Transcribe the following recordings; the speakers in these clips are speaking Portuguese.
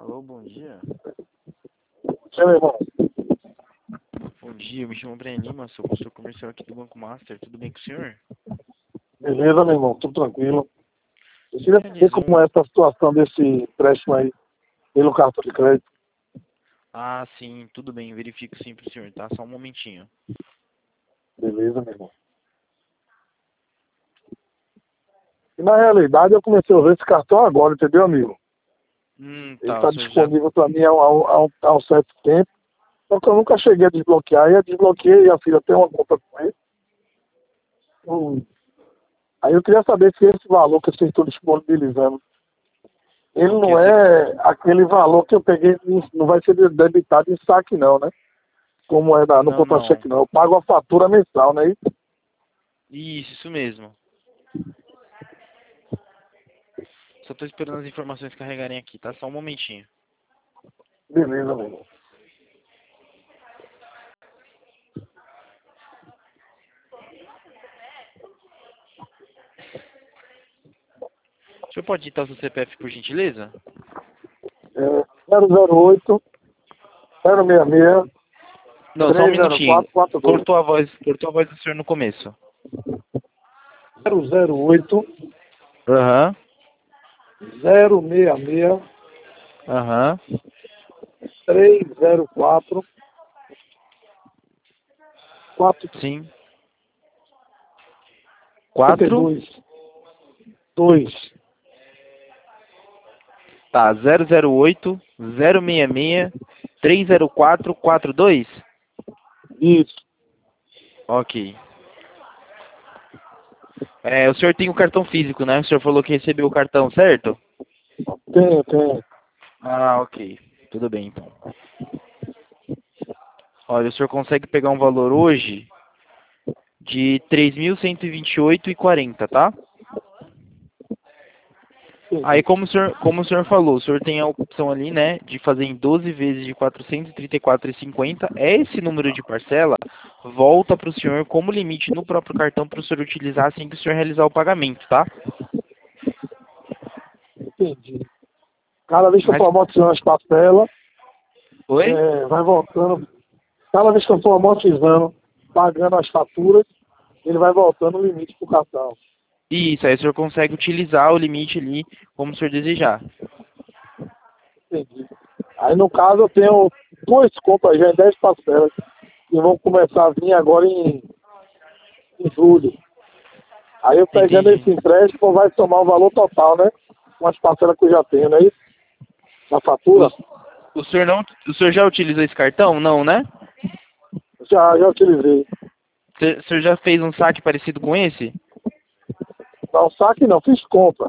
Alô, bom dia. Seu irmão, Bom dia, eu me chamo Breno Lima, sou consultor comercial aqui do Banco Master. Tudo bem com o senhor? beleza, meu irmão? Tudo tranquilo. Eu queria saber Realizou como é essa situação desse empréstimo aí pelo cartão de crédito. Ah, sim, tudo bem, verifico sim pro senhor, tá? Só um momentinho. Beleza, meu irmão. E na realidade eu comecei a usar esse cartão agora, entendeu, amigo? Ele Tá, está o senhor já... disponível para mim há um certo tempo. Só que eu nunca cheguei a desbloquear. E eu desbloqueei, a filha tem uma conta com ele. Aí eu queria saber se esse valor que vocês estão disponibilizando, ele O que não você... é aquele valor que eu peguei, não vai ser debitado em saque não, né? Como é no Não, não. contra-cheque não. Eu pago a fatura mensal, né? Isso mesmo. Só tô esperando as informações carregarem aqui, tá? Só um momentinho. Beleza, meu irmão. O senhor pode digitar o seu CPF, por gentileza? 008 066 Não, só um minutinho. 30442. Cortou a voz do senhor no começo. 008 Aham, 066 aham. 304 Sim. 4. 2. Tá, 008 066 30442. Isso. Ok. O senhor tem o cartão físico, né? O senhor falou que recebeu o cartão, certo? Tem. Ah, ok. Tudo bem, então. Olha, o senhor consegue pegar um valor hoje de 3.128,40, tá? Aí, como o senhor falou, o senhor tem a opção ali, né, de fazer em 12 vezes de 434,50. Esse número de parcela volta para o senhor como limite no próprio cartão para o senhor utilizar assim que o senhor realizar o pagamento, tá? Entendi. Cada vez que eu Mas, for amortizando as parcelas, oi? vai voltando. Cada vez que eu for amortizando, pagando as faturas, ele vai voltando o limite pro cartão. Isso, aí o senhor consegue utilizar o limite ali como o senhor desejar. Entendi. Aí no caso eu tenho 2 compras já em 10 parcelas que vão começar a vir agora em julho. Aí eu pegando Entendi. esse empréstimo vai somar o valor total, né? Com as parcelas que eu já tenho, não é isso? Na fatura? O senhor não, o senhor já utilizou esse cartão? Não, né? Já utilizei. O senhor já fez um saque parecido com esse? Não, saque não, fiz compra.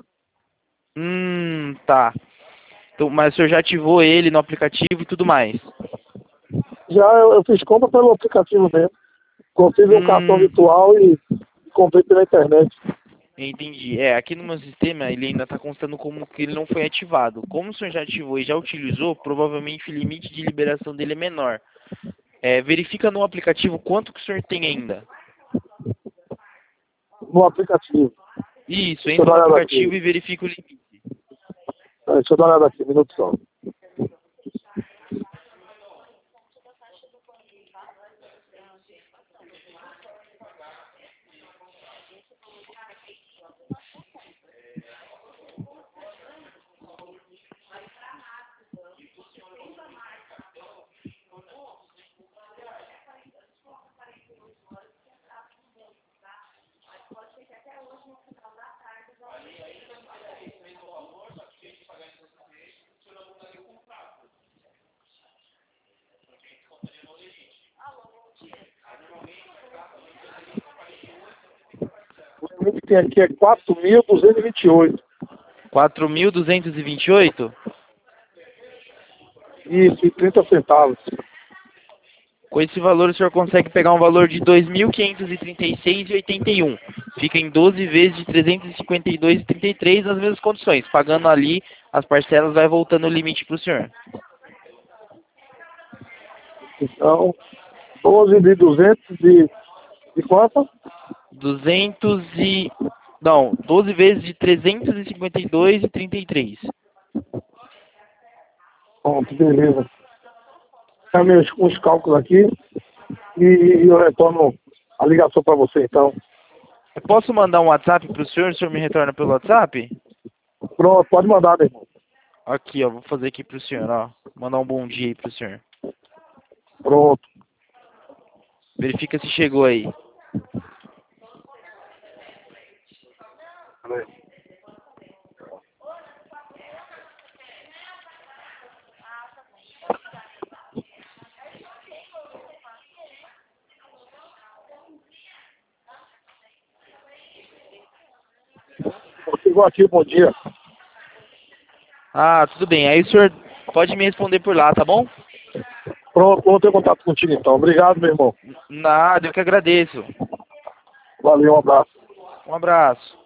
Tá. Então, mas o senhor já ativou ele no aplicativo e tudo mais? Já eu fiz compra pelo aplicativo mesmo. Comprei um cartão Hum, virtual e comprei pela internet. entendi. Aqui no meu sistema ele ainda está constando como que ele não foi ativado. Como o senhor já ativou e já utilizou, provavelmente o limite de liberação dele é menor. Verifica no aplicativo quanto que o senhor tem ainda. No aplicativo. Isso, Deixa eu entra dar no uma olhada aplicativo aqui. e verifica o limite. Deixa eu dar uma olhada aqui, um minuto só. O limite que tem aqui é 4.228. 4.228? Isso, e 30 centavos. Com esse valor, o senhor consegue pegar um valor de 2.536,81. Fica em 12 vezes de 352,33 nas mesmas condições. Pagando ali, as parcelas vai voltando o limite para o senhor. Então, 12 de 200 de quanto? 200 e... Não, 12 vezes de 352,33. Pronto, beleza. Meus uns cálculos aqui e eu retorno a ligação para você, então. Eu posso mandar um WhatsApp pro senhor? O senhor me retorna pelo WhatsApp? Pronto, pode mandar, meu irmão. Aqui, ó. Vou fazer aqui pro senhor, ó. Mandar um bom dia aí pro senhor. Pronto. Verifica se chegou aí. Chegou aqui, bom dia. Ah, tudo bem. Aí o senhor pode me responder por lá, tá bom? Pronto, vou ter contato contigo então. Obrigado, meu irmão. Nada, eu que agradeço. Valeu, um abraço. Um abraço.